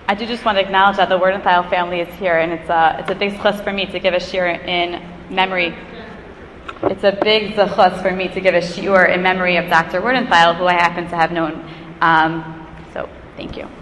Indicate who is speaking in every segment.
Speaker 1: I do just want to acknowledge that the Werdenthal family is here, and it's a big zechus for me to give a shiur in memory. It's a big zechus for me to give a shiur in memory of Dr. Werdenthal, who I happen to have known. So, thank you.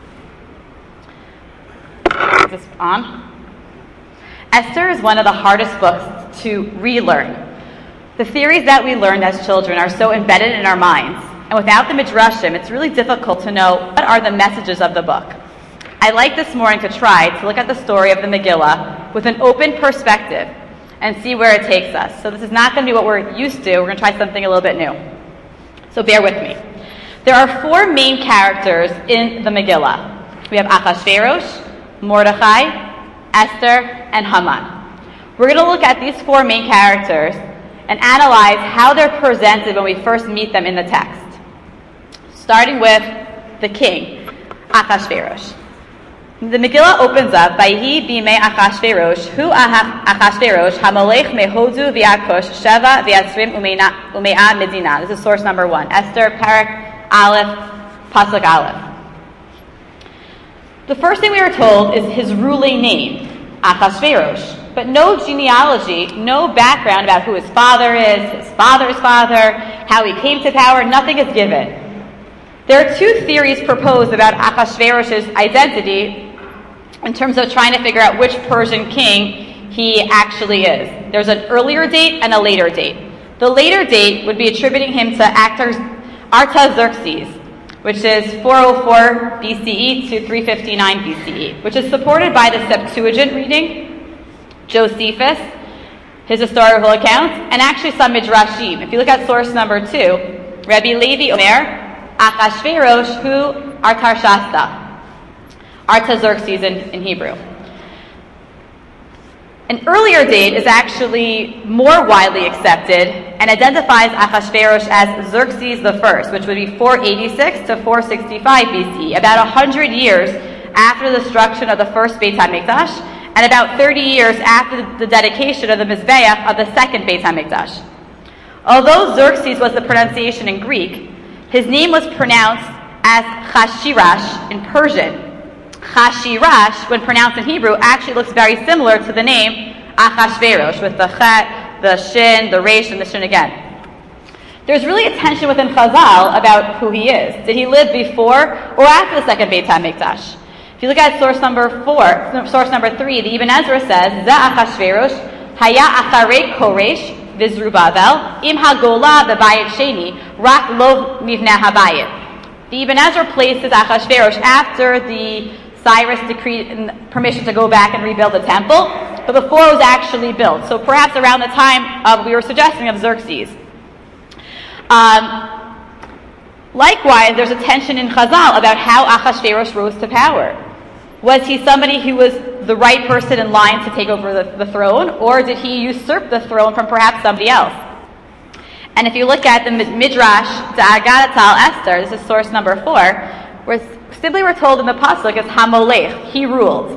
Speaker 1: Is this on? Esther is one of the hardest books to relearn. The theories that we learned as children are so embedded in our minds, and without the midrashim, it's really difficult to know what are the messages of the book. I'd like this morning to try to look at the story of the Megillah with an open perspective and see where it takes us. So this is not going to be what we're used to. We're going to try something a little bit new. So bear with me. There are four main characters in the Megillah. We have Achashverosh, Mordechai, Esther, and Haman. We're going to look at these four main characters and analyze how they're presented when we first meet them in the text. Starting with the king, Achashverosh. The Megillah opens up, Vayhi bimei Achashverosh, hu Achashverosh, hamalech mehodu v'yakosh, sheva v'yatzrim ume'a medina. This is source number 1. Esther, Parak, Aleph, Pasuk Aleph. The first thing we are told is his ruling name, Achashverosh, but no genealogy, no background about who his father is, his father's father, how he came to power, nothing is given. There are two theories proposed about Achashverosh's identity in terms of trying to figure out which Persian king he actually is. There's an earlier date and a later date. The later date would be attributing him to Artaxerxes, which is 404 BCE to 359 BCE, which is supported by the Septuagint reading, Josephus, his historical accounts, and actually some midrashim. If you look at source number 2, Rabbi Levi Omer, Achashverosh hu Artaxerxes. Artaxerxes in Hebrew. An earlier date is actually more widely accepted and identifies Achashverosh as Xerxes I, which would be 486 to 465 BC, about 100 years after the destruction of the first Beit HaMikdash, and about 30 years after the dedication of the Mizbeach of the second Beit HaMikdash. Although Xerxes was the pronunciation in Greek, his name was pronounced as Chashirash in Persian. Chashirash, when pronounced in Hebrew, actually looks very similar to the name Achashverosh, with the chet, the shin, the resh, and the shin again. There's really a tension within Chazal about who he is. Did he live before or after the second Beit HaMikdash? If you look at source number 3, the Ibn Ezra says, Za Achashverosh haya acharei Koresh v'Zerubbabel im hagola b'bayit sheni rak lo mivneh habayit. The Ibn Ezra places Achashverosh after the Cyrus decreed permission to go back and rebuild the temple, but before it was actually built. So perhaps around the time we were suggesting of Xerxes. Likewise, there's a tension in Chazal about how Achashverosh rose to power. Was he somebody who was the right person in line to take over the throne, or did he usurp the throne from perhaps somebody else? And if you look at the Midrash Da'agat Tal Esther, this is source number 4, where simply we're told in the pasuk is Hamalech, he ruled.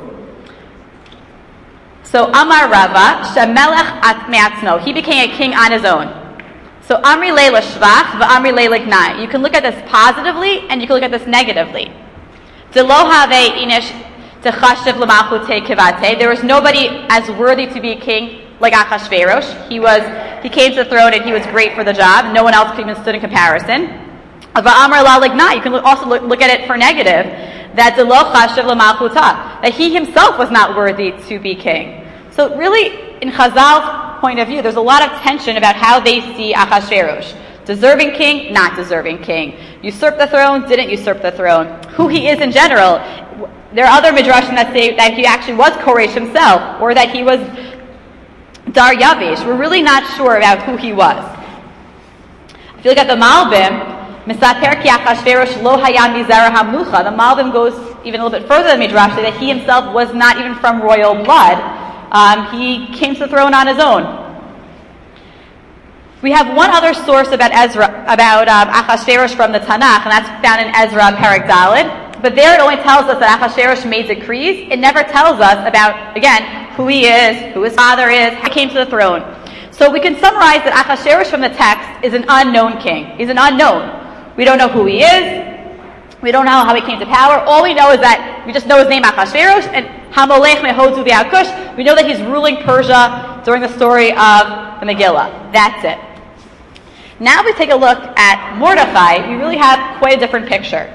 Speaker 1: So Amar Rava Shemelech at Me'atzno, he became a king on his own. So Amri Leila Shvach v'Amri Leila Gnai. You can look at this positively and you can look at this negatively. There was nobody as worthy to be a king like Achashverosh. He came to the throne and he was great for the job. No one else even stood in comparison. You can also look at it for negative, that he himself was not worthy to be king. So really, in Chazal's point of view, there's a lot of tension about how they see Achashverosh. Deserving king, not deserving king. Usurp the throne, didn't usurp the throne. Who he is in general. There are other midrashim that say that he actually was Koresh himself, or that he was Daryavish. We're really not sure about who he was. If you look at the Malbim, the Malbim goes even a little bit further than Midrash, that he himself was not even from royal blood. He came to the throne on his own. We have one other source about Achashverosh from the Tanakh, and that's found in Ezra Perek Daled. But there it only tells us that Achashverosh made decrees. It never tells us about, again, who he is, who his father is, how he came to the throne. So we can summarize that Achashverosh from the text is an unknown king. He's an unknown. We don't know who he is. We don't know how he came to power. All we know is that we just know his name, Achashverosh, and Hamelech Mehodu V'Akush. We know that he's ruling Persia during the story of the Megillah. That's it. Now we take a look at Mordechai. We really have quite a different picture.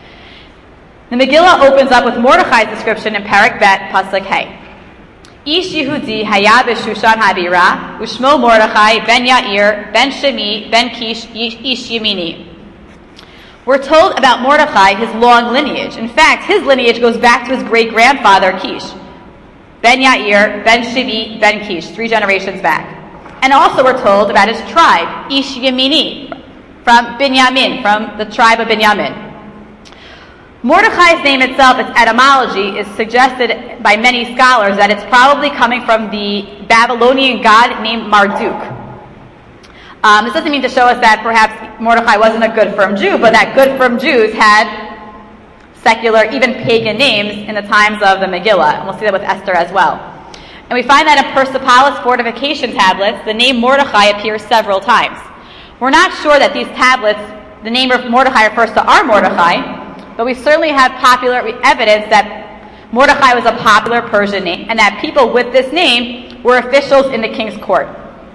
Speaker 1: The Megillah opens up with Mordechai's description in Perek Bet, Pasuk Hey. Ish Yehudi haya b'Shushan habira, u'shmo Mordechai ben Yair ben Shemi ben Kish ish Yemini. We're told about Mordechai, his long lineage. In fact, his lineage goes back to his great-grandfather Kish. Ben Yair, Ben Shemi, Ben Kish, 3 generations back. And also we're told about his tribe, Ish Yemini, from Binyamin, from the tribe of Binyamin. Mordechai's name itself, its etymology, is suggested by many scholars that it's probably coming from the Babylonian god named Marduk. This doesn't mean to show us that perhaps Mordechai wasn't a good, firm Jew, but that good, firm Jews had secular, even pagan names in the times of the Megillah. And we'll see that with Esther as well. And we find that in Persepolis fortification tablets, the name Mordechai appears several times. We're not sure that these tablets, the name of Mordechai refers to our Mordechai, but we certainly have popular evidence that Mordechai was a popular Persian name, and that people with this name were officials in the king's court.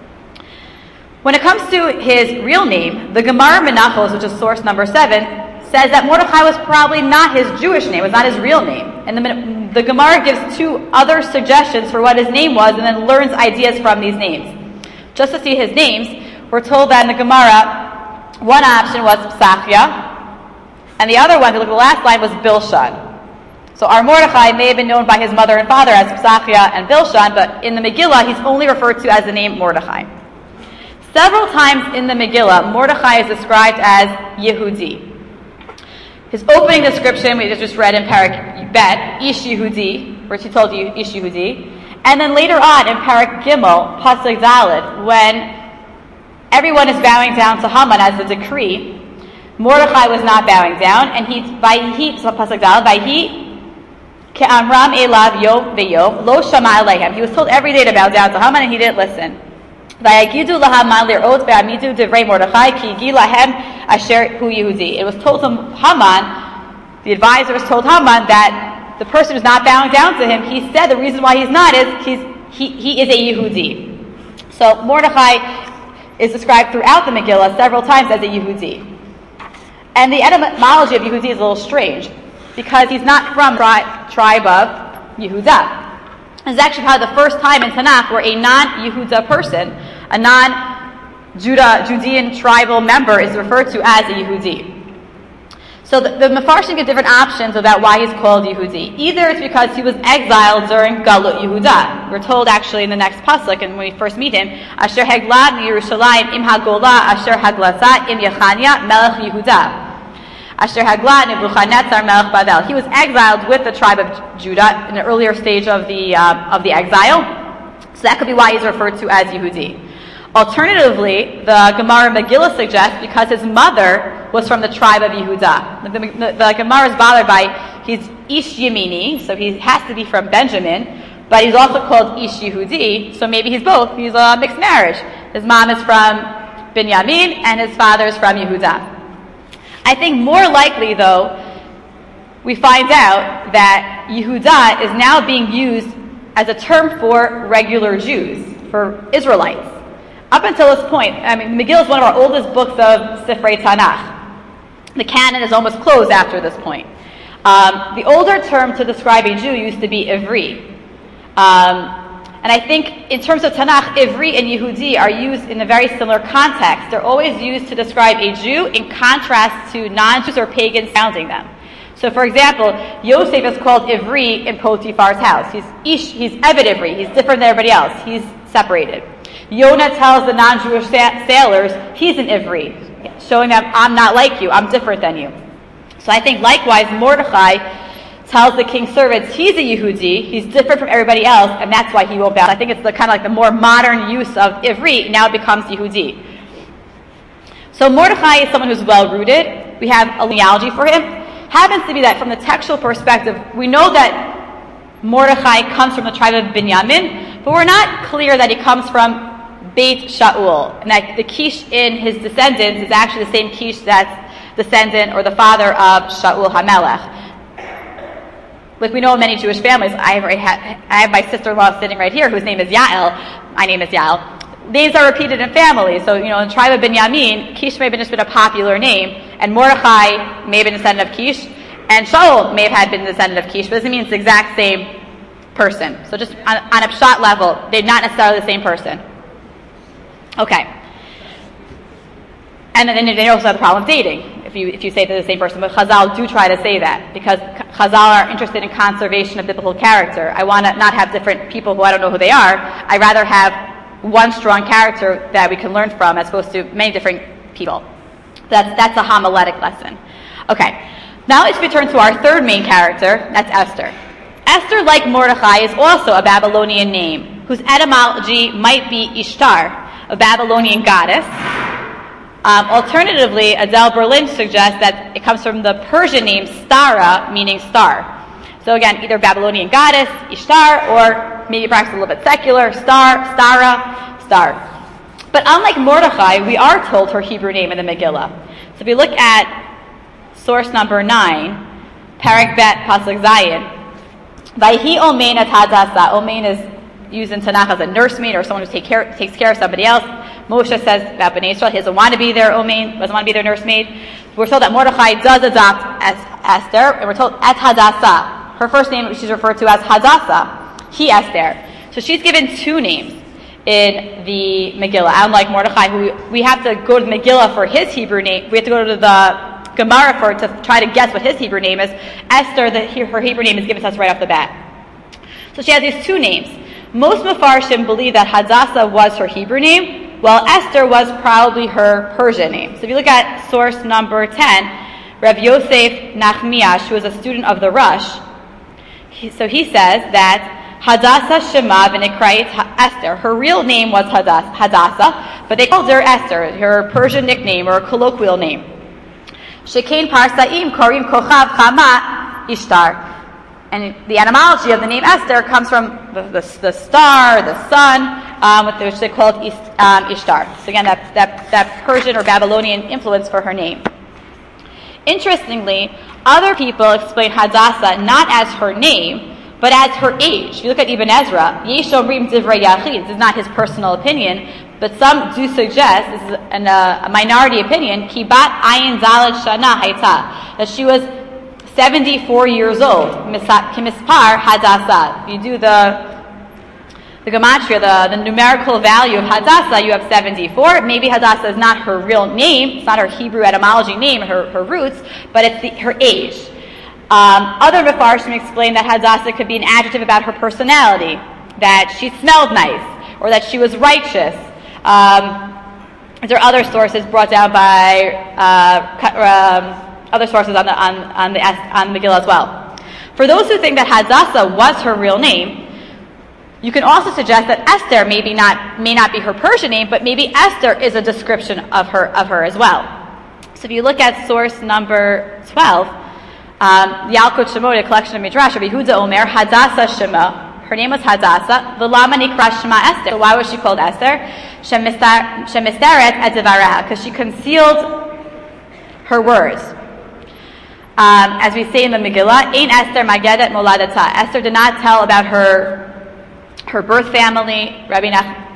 Speaker 1: When it comes to his real name, the Gemara Menachos, which is source number 7, says that Mordechai was probably not his Jewish name, was not his real name. And the Gemara gives 2 other suggestions for what his name was, and then learns ideas from these names. Just to see his names, we're told that in the Gemara, one option was Psachia, and the other one, if you look at the last line, was Bilshan. So our Mordechai may have been known by his mother and father as Psachia and Bilshan, but in the Megillah, he's only referred to as the name Mordechai. Several times in the Megillah, Mordechai is described as Yehudi. His opening description, we just read in Perek Bet, Ish Yehudi, where she told you Ish Yehudi. And then later on in Perek Gimel, Pasuk Daled, when everyone is bowing down to Haman as the decree, Mordechai was not bowing down, and Pasuk Daled, Ke'amram elav yom ve'yom, lo shama aleihem. He was told every day to bow down to Haman, and he didn't listen. It was told to Haman, the advisors told Haman that the person who's not bowing down to him, he said the reason why he's not is he is a Yehudi. So Mordechai is described throughout the Megillah several times as a Yehudi. And the etymology of Yehudi is a little strange, because he's not from the tribe of Yehudah. This is actually probably the first time in Tanakh where a non-Yehuda person, a non-Judean tribal member, is referred to as a Yehudi. So the Mefarshim give different options about why he's called Yehudi. Either it's because he was exiled during Galut Yehuda. We're told actually in the next pasuk, and when we first meet him, Asher Haglad Yerushalayim im Hagola Asher Haglasa im Yechania Melech Yehuda. Asher Hagla Nebuchadnezzar Melech Bavel. He was exiled with the tribe of Judah in an earlier stage of the exile. So that could be why he's referred to as Yehudi. Alternatively, the Gemara Megillah suggests because his mother was from the tribe of Yehudah. The Gemara is bothered by he's Ish Yemini, so he has to be from Benjamin, but he's also called Ish Yehudi, so maybe he's both. He's a mixed marriage. His mom is from Binyamin and his father is from Yehudah. I think more likely, though, we find out that Yehudah is now being used as a term for regular Jews, for Israelites. Up until this point, Megillah is one of our oldest books of Sifrei Tanakh. The canon is almost closed after this point. The older term to describe a Jew used to be Ivri. And I think in terms of Tanakh, Ivri and Yehudi are used in a very similar context. They're always used to describe a Jew in contrast to non-Jews or pagans sounding them. So for example, Yosef is called Ivri in Potiphar's house. He's Eved Ivri. He's different than everybody else. He's separated. Yonah tells the non-Jewish sailors, he's an Ivri, showing them, I'm not like you, I'm different than you. So I think likewise, Mordechai tells the king's servants he's a Yehudi, he's different from everybody else, and that's why he won't bow. I think it's the kind of like the more modern use of Ivri, now it becomes Yehudi. So Mordechai is someone who's well-rooted. We have a genealogy for him. Happens to be that from the textual perspective, we know that Mordechai comes from the tribe of Binyamin, but we're not clear that he comes from Beit Shaul, and that the Kish in his descendants is actually the same Kish that's descendant or the father of Shaul HaMelech. Like we know in many Jewish families, I have my sister-in-law sitting right here whose name is Yael. My name is Yael. Names are repeated in families. So, in the tribe of Binyamin, Kish may have just been a popular name, and Mordechai may have been a descendant of Kish, and Shaul may have been a descendant of Kish, but it doesn't mean it's the exact same person. So just on a pshat level, they're not necessarily the same person. Okay. And then they also have the problem of dating, if you say they're the same person. But Chazal do try to say that, because Chazal are interested in conservation of biblical character. I want to not have different people who I don't know who they are. I'd rather have one strong character that we can learn from as opposed to many different people. That's a homiletic lesson. Okay. Now let's return to our third main character. That's Esther. Esther, like Mordechai, is also a Babylonian name, whose etymology might be Ishtar, a Babylonian goddess. Alternatively, Adele Berlin suggests that it comes from the Persian name Stara, meaning star. So again, either Babylonian goddess, Ishtar, or maybe perhaps a little bit secular, Stara, star. But unlike Mordechai, we are told her Hebrew name in the Megillah. So if we look at source number 9, Perek Bet Pasuk Zayin, Vayhi Omein et Hadassah. Omein is used in Tanakh as a nursemaid or someone who takes care of somebody else. Moshe says about Bnei Israel, he doesn't want to be their Omein, doesn't want to be their nursemaid. We're told that Mordechai does adopt Esther, and we're told et Hadassah. Her first name she's referred to as Hadassah, he Esther. So she's given two names in the Megillah. Unlike Mordechai, who we have to go to the Megillah for his Hebrew name, we have to go to the Gemara to try to guess what his Hebrew name is. Esther, her Hebrew name is given to us right off the bat. So she has these two names. Most Mefarshim believe that Hadassah was her Hebrew name, while Esther was probably her Persian name. So if you look at source number 10, Rav Yosef Nachmiash, who was a student of the Rush, he says that Hadassah Shema v'nikrayit Esther. Her real name was Hadassah, but they called her Esther, her Persian nickname or colloquial name. Shekain Parsaim Korim Kochav Chama Ishtar. And the etymology of the name Esther comes from the star, the sun, which they called Ishtar. So again, that Persian or Babylonian influence for her name. Interestingly, other people explain Hadassah not as her name, but as her age. If you look at Ibn Ezra, Yesh Omrim Divrei Yachid, this is not his personal opinion, but some do suggest, this is a minority opinion, Kibat Ayin Zalad Shana Haita, that she was 74 years old. Kimispar Hadassah. You do the gematria, the numerical value of Hadassah, you have 74. Maybe Hadassah is not her real name, it's not her Hebrew etymology name, her roots, but it's her age. Other Mefarshim explain that Hadassah could be an adjective about her personality, that she smelled nice, or that she was righteous. There are other sources brought down by other sources on the Megillah as well. For those who think that Hadassah was her real name, you can also suggest that Esther may not be her Persian name, but maybe Esther is a description of her as well. So if you look at source number 12, Yalkut Shemot, a collection of Midrash, Rabbi Yehuda Omer, Hadassah Shema. Her name was Hadassah. V'lama nikra Shema Esther. So why was she called Esther? Shemisteret et devaraha, because she concealed her words. As we say in the Megillah, Ein Esther Magedet Moladata. Esther did not tell about her birth family. Rabbi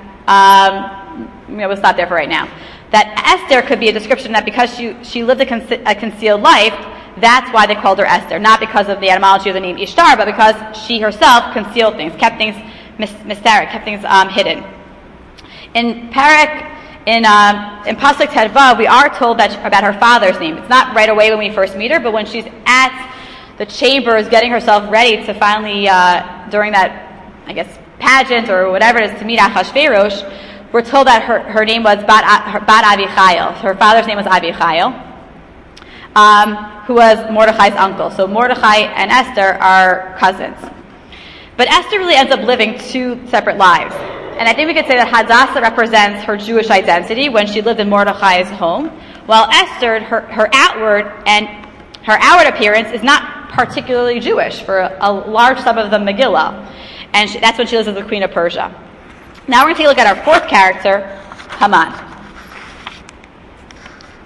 Speaker 1: we'll stop there for right now. That Esther could be a description that because she lived a concealed life, that's why they called her Esther. Not because of the etymology of the name Ishtar, but because she herself concealed things, kept things mysterious, kept things hidden. In Perek, in Pasuk Terva, we are told about her father's name. It's not right away when we first meet her, but when she's at the chambers getting herself ready to finally, during that, I guess, pageant or whatever it is, to meet Achashverosh, we're told that her name was Bat Avichail. Her father's name was Avichail, who was Mordechai's uncle. So Mordechai and Esther are cousins. But Esther really ends up living two separate lives. And I think we could say that Hadassah represents her Jewish identity when she lived in Mordechai's home, while Esther, her outward appearance is not particularly Jewish for a large sum of the Megillah. And that's when she lives as the queen of Persia. Now we're going to take a look at our fourth character, Haman.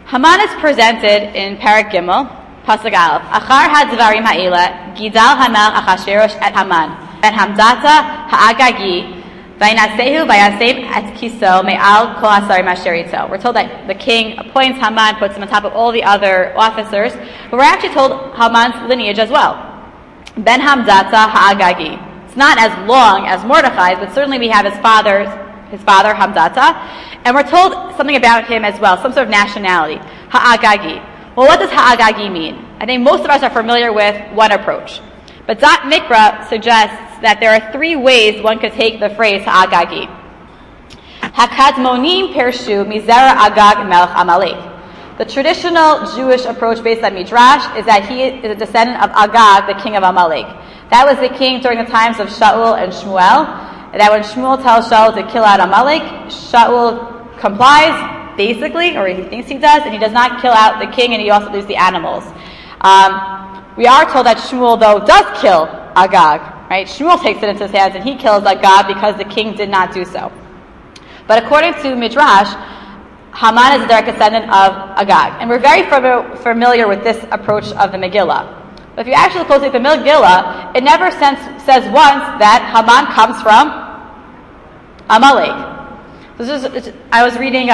Speaker 1: Haman is presented in Parak Gimel, Pasuk Aleph. Achar hadvarim ha'ela, Gidal Hamelech Achashverosh et Haman, ben Hamdata ha'agagi, vaynasehu vayasem et kiso me'al kol hasarim asher ito. We're told that the king appoints Haman, puts him on top of all the other officers, but we're actually told Haman's lineage as well. Ben Hamdata ha'agagi. It's not as long as Mordechai's, but certainly we have his father Hamdata, and we're told something about him as well, some sort of nationality, Ha'agagi. Well, what does Ha'agagi mean? I think most of us are familiar with one approach, but Dot Mikra suggests that there are three ways one could take the phrase Ha'agagi. Hakadmonim Pershu Mizera Agag Melech Amalek. The traditional Jewish approach based on Midrash is that he is a descendant of Agag, the king of Amalek. That was the king during the times of Shaul and Shmuel. That when Shmuel tells Shaul to kill out Amalek, Shaul complies, basically, or he thinks he does, and he does not kill out the king, and he also leaves the animals. We are told that Shmuel, though, does kill Agag, right? Shmuel takes it into his hands, and he kills Agag because the king did not do so. But according to Midrash, Haman is a direct descendant of Agag. And we're very familiar with this approach of the Megillah. But if you actually look closely at the Megillah, it never says once that Haman comes from Amalek. I was reading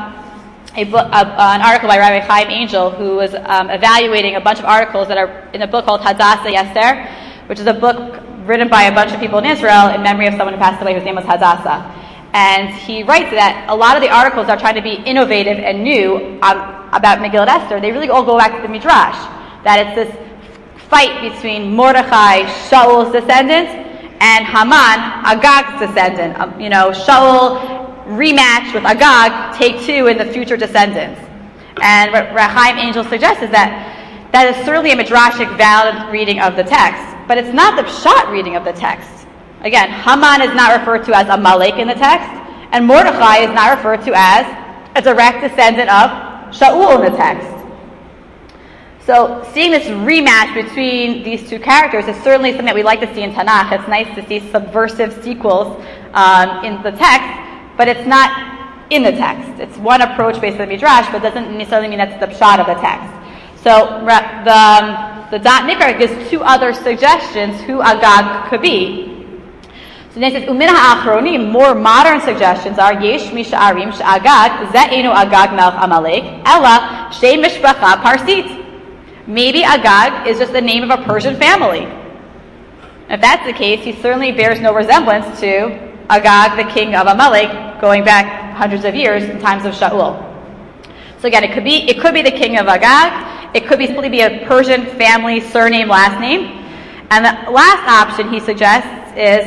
Speaker 1: an article by Rabbi Chaim Angel, who was evaluating a bunch of articles that are in a book called Hadassah Yester, which is a book written by a bunch of people in Israel in memory of someone who passed away whose name was Hadassah. And he writes that a lot of the articles are trying to be innovative and new about Megillah Esther. They really all go back to the Midrash, that it's this fight between Mordechai, Shaul's descendant, and Haman, Agag's descendant. Shaul rematch with Agag, take two in the future descendants. And what Chaim Angel suggests is that is certainly a midrashic valid reading of the text, but it's not the pshat reading of the text. Again, Haman is not referred to as Amalek in the text, and Mordechai is not referred to as a direct descendant of Shaul in the text. So seeing this rematch between these two characters is certainly something that we like to see in Tanakh. It's nice to see subversive sequels in the text, but it's not in the text. It's one approach based on the Midrash, but doesn't necessarily mean that's the pshat of the text. So the Dot Mikra gives two other suggestions who Agag could be. So then it says, Umina ha'achronim, more modern suggestions are, Yesh misha'arim she'agag, ze'enu Agag melech Amalek, ela shem mishpacha parsit. Maybe Agag is just the name of a Persian family. If that's the case, he certainly bears no resemblance to Agag, the king of Amalek, going back hundreds of years in times of Shaul. So again, it could be the king of Agag. It could simply be a Persian family surname, last name. And the last option he suggests is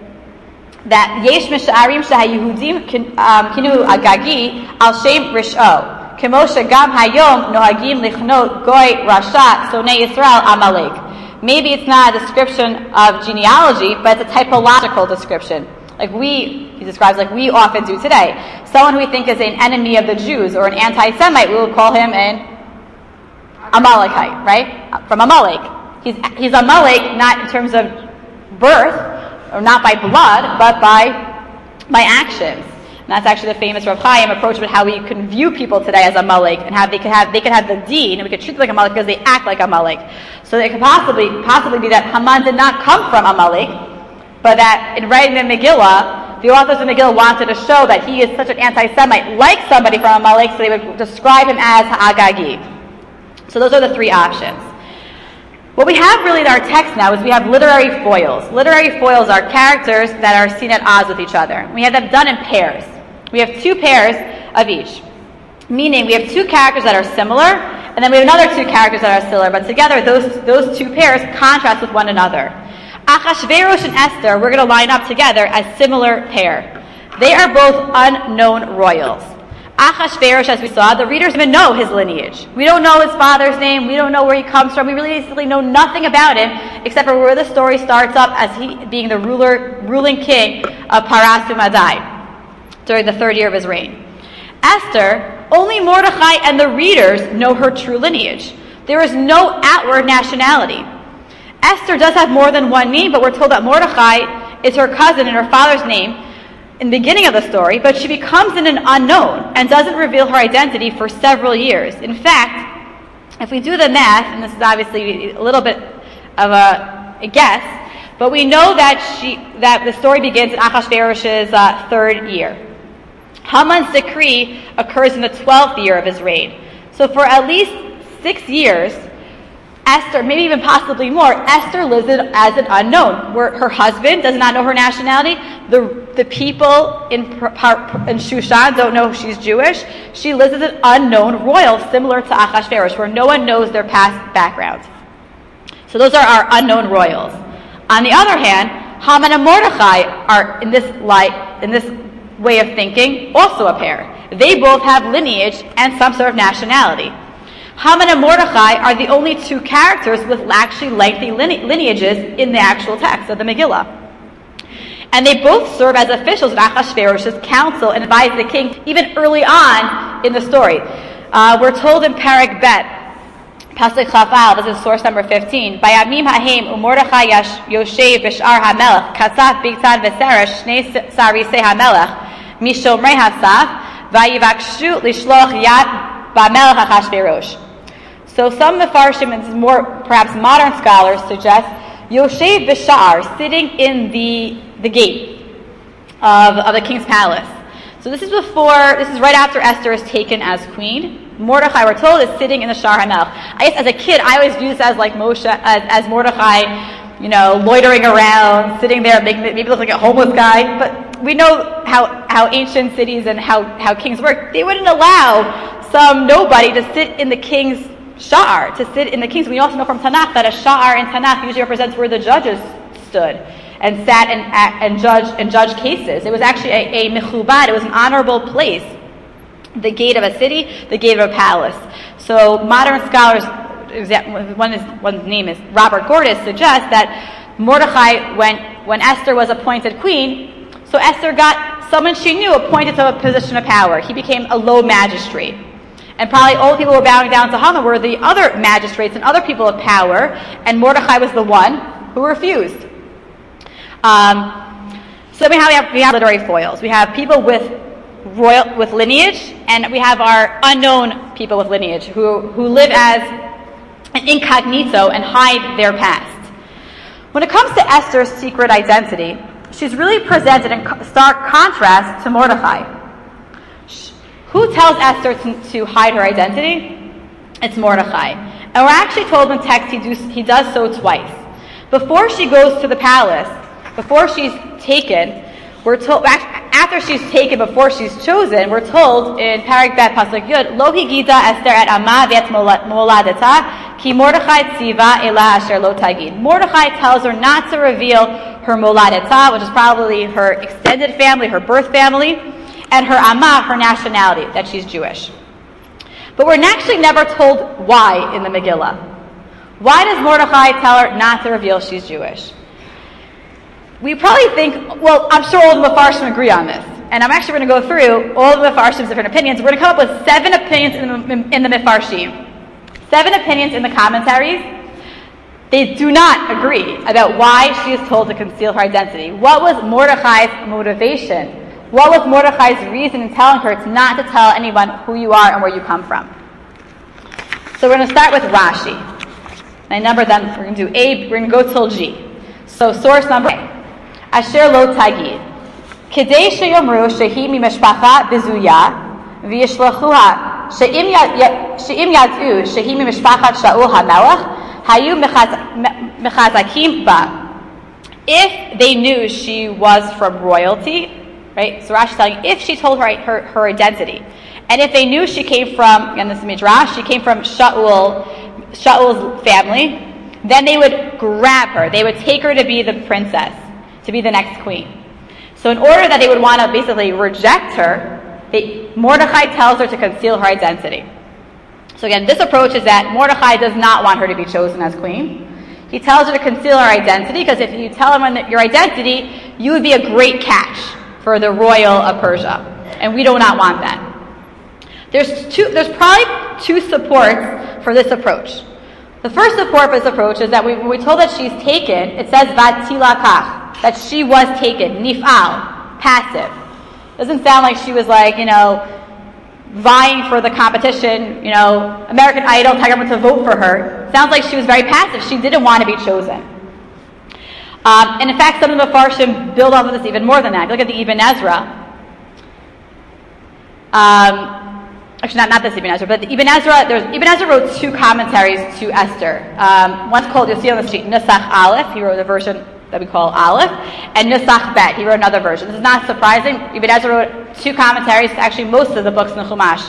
Speaker 1: that Yesh Misha'arim Shehayehudim Kinu Agagi Al Shem Rish'o. Kemosha Gam Hayom Nohagim Lichnot Goy Rasha Sonei Yisrael Amalek. Maybe it's not a description of genealogy, but it's a typological description. He describes like we often do today. Someone who we think is an enemy of the Jews or an anti-Semite, we will call him an Amalekite, right? From Amalek. He's Amalek not in terms of birth, or not by blood, but by actions. And that's actually the famous Rav Chaim approach about how we can view people today as Amalek, and how they could have the deen, and we could treat them like Amalek because they act like Amalek. So it could possibly be that Haman did not come from Amalek, but that in writing the Megillah, the authors of the Megillah wanted to show that he is such an anti-Semite, like somebody from Amalek, so they would describe him as Ha'agagi. So those are the three options. What we have really in our text now is we have literary foils. Literary foils are characters that are seen at odds with each other. We have them done in pairs. We have two pairs of each. Meaning we have two characters that are similar, and then we have another two characters that are similar, but together those two pairs contrast with one another. Achashverosh and Esther, we're going to line up together as similar pair. They are both unknown royals. Achashverosh, as we saw, the readers even know his lineage. We don't know his father's name. We don't know where he comes from. We really know nothing about him except for where the story starts up as he being the ruling king of Paras Umadai during the third year of his reign. Esther, only Mordechai and the readers know her true lineage. There is no outward nationality. Esther does have more than one name, but we're told that Mordechai is her cousin and her father's name in the beginning of the story, but she becomes an unknown and doesn't reveal her identity for several years. In fact, if we do the math, and this is obviously a little bit of a guess, but we know that the story begins in Achashverosh's third year. Haman's decree occurs in the 12th year of his reign. So for at least 6 years, Esther, maybe even possibly more, Esther lives as an unknown, where her husband does not know her nationality. The people in Shushan don't know she's Jewish. She lives as an unknown royal, similar to Achashverosh, where no one knows their past background. So those are our unknown royals. On the other hand, Haman and Mordechai are in this way of thinking also a pair. They both have lineage and some sort of nationality. Haman and Mordechai are the only two characters with actually lengthy lineages in the actual text of the Megillah. And they both serve as officials in Achashverosh's council and advise the king even early on in the story. We're told in Perek Bet, Pasuk Chafal, this is source number 15, Bayamim ha'hem u'Mordechai yoshev b'sh'ar ha'melech, kasaf bigtad v'seresh shnei sarisei ha'melech, mishomrei ha'saf, vayivakshu lishloch yad ba'melech Achashverosh. So some Mefarshim and more perhaps modern scholars suggest Yoshev Bishar, sitting in the gate of the king's palace. So this is right after Esther is taken as queen. Mordechai, we're told, is sitting in the Shar HaMelech. I guess as a kid, I always viewed this as like Moshe, as Mordechai, loitering around, sitting there, maybe look like a homeless guy. But we know how ancient cities and how kings work. They wouldn't allow some nobody to sit in the king's Sha'ar, to sit in the king's. We also know from Tanakh that a Sha'ar in Tanakh usually represents where the judges stood and sat and judged cases. It was actually a mechubad, it was an honorable place. The gate of a city, the gate of a palace. So modern scholars, one's name is Robert Gordis, suggests that Mordechai, when Esther was appointed queen, so Esther got someone she knew appointed to a position of power. He became a low magistrate. And probably all the people who were bowing down to Haman were the other magistrates and other people of power, and Mordechai was the one who refused. So we have literary foils. We have people with lineage, and we have our unknown people with lineage who live as an incognito and hide their past. When it comes to Esther's secret identity, she's really presented in stark contrast to Mordechai. Who tells Esther to hide her identity? It's Mordechai. And we're actually told in the text he does so twice. Before she goes to the palace, before she's taken, we're told, after she's taken, before she's chosen, we're told in Perek Bet Pasuk Yud, Lo higida Esther et ama v'et moladeta, ki Mordechai tziva ela asher lo tagid. Mordechai tells her not to reveal her moladeta, which is probably her extended family, her birth family, and her ama, her nationality, that she's Jewish. But we're actually never told why in the Megillah. Why does Mordechai tell her not to reveal she's Jewish? We probably think, well, I'm sure all the Mefarshim agree on this. And I'm actually going to go through all the Mefarshim's different opinions. We're going to come up with 7 opinions in the Mefarshim. 7 opinions in the commentaries. They do not agree about why she is told to conceal her identity. What was Mordechai's motivation? What was Mordechai's reason in telling her not to tell anyone who you are and where you come from? So we're going to start with Rashi. And I number them. We're going to do A, we're going to go till G. So source number A. Asher lo tagid. Kedei sheyomru shehi mimishpacha bezuya v'yishlachuha she'im yad'u shehi mimishpachat Shaul HaMelech hayu mechazakim ba. If they knew she was from royalty, right? So Rashi is telling, if she told her identity, and if they knew she came from, again this is Midrash, she came from Shaul's family, then they would grab her. They would take her to be the princess, to be the next queen. So in order that they would want to basically reject her, Mordechai tells her to conceal her identity. So again, this approach is that Mordechai does not want her to be chosen as queen. He tells her to conceal her identity, because if you tell him your identity, you would be a great catch for the royal of Persia. And we do not want that. There's probably 2 supports for this approach. The first support for this approach is that when we're told that she's taken, it says vatilakach, that she was taken, nif'al, passive. Doesn't sound like she was like, vying for the competition, American Idol, telling everyone to vote for her. Sounds like she was very passive. She didn't want to be chosen. And in fact, some of the Mefarshim build off of this even more than that. Look at the Ibn Ezra. Actually, not this Ibn Ezra, but the Ibn Ezra wrote two commentaries to Esther. One's called, you'll see on the street, Nusach Aleph. He wrote a version that we call Aleph, and Nusach Bet. He wrote another version. This is not surprising. Ibn Ezra wrote two commentaries to actually most of the books in the Chumash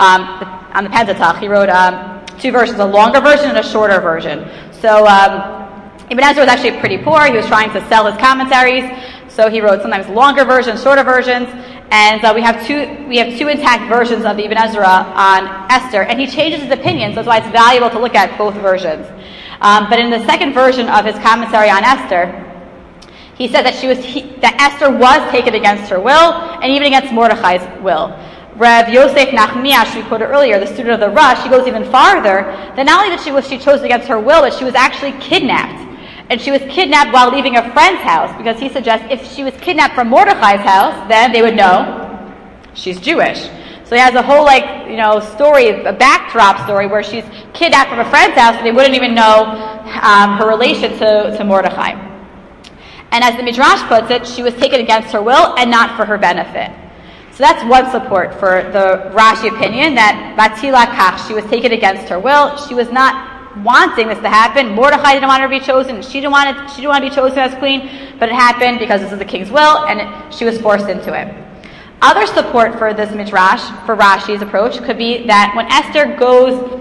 Speaker 1: on the Pentateuch. He wrote two versions, a longer version and a shorter version. So Ibn Ezra was actually pretty poor. He was trying to sell his commentaries, so he wrote sometimes longer versions, shorter versions. And we have two intact versions of the Ibn Ezra on Esther, and he changes his opinion, so that's why it's valuable to look at both versions. But in the second version of his commentary on Esther, he said that that Esther was taken against her will, and even against Mordechai's will. Rev Yosef Nachmiyash, we quoted earlier, the student of the Rush, he goes even farther, that not only was she chosen against her will, but she was actually kidnapped. And she was kidnapped while leaving a friend's house, because he suggests if she was kidnapped from Mordechai's house, then they would know she's Jewish. So he has a whole story, a backdrop story, where she's kidnapped from a friend's house, and they wouldn't even know her relation to Mordechai. And as the Midrash puts it, she was taken against her will and not for her benefit. So that's one support for the Rashi opinion, that Batila Kach, she was taken against her will. She was not wanting this to happen. Mordechai didn't want her to be chosen. She didn't want to be chosen as queen, but it happened because this is the king's will, and she was forced into it. Other support for this Midrash, for Rashi's approach, could be that when Esther goes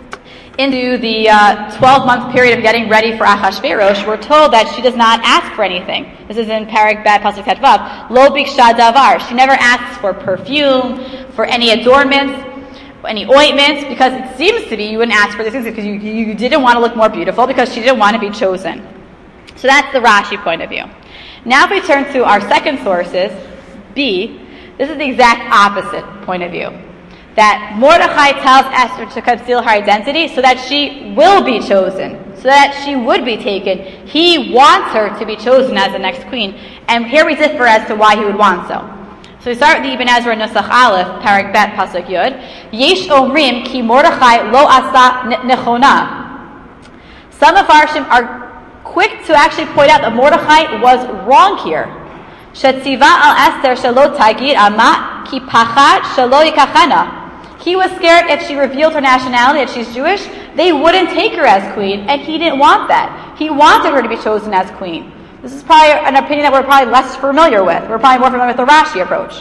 Speaker 1: into the 12-month period of getting ready for Achashverosh, we're told that she does not ask for anything. This is in Parak Bet Pasuk Tetvav. Lo biksha davar. She never asks for perfume, for any adornments, any ointments, because it seems to be you wouldn't ask for these things because you didn't want to look more beautiful, because she didn't want to be chosen. So that's the Rashi point of view. Now if we turn to our second sources, B, this is the exact opposite point of view. That Mordechai tells Esther to conceal her identity so that she will be chosen, so that she would be taken. He wants her to be chosen as the next queen. And here we differ as to why he would want so. So we start with the Ibn Ezra Nusach Aleph, Parak Bet Pasuk Yud. Yesh omrim ki Mordechai lo asa nechona. Some Mefarshim are quick to actually point out that Mordechai was wrong here. Shetziva al Esther shelo tagid ama ki pachad shelo yikachana. He was scared if she revealed her nationality, that she's Jewish, they wouldn't take her as queen, and he didn't want that. He wanted her to be chosen as queen. This is probably an opinion that we're probably less familiar with. We're probably more familiar with the Rashi approach.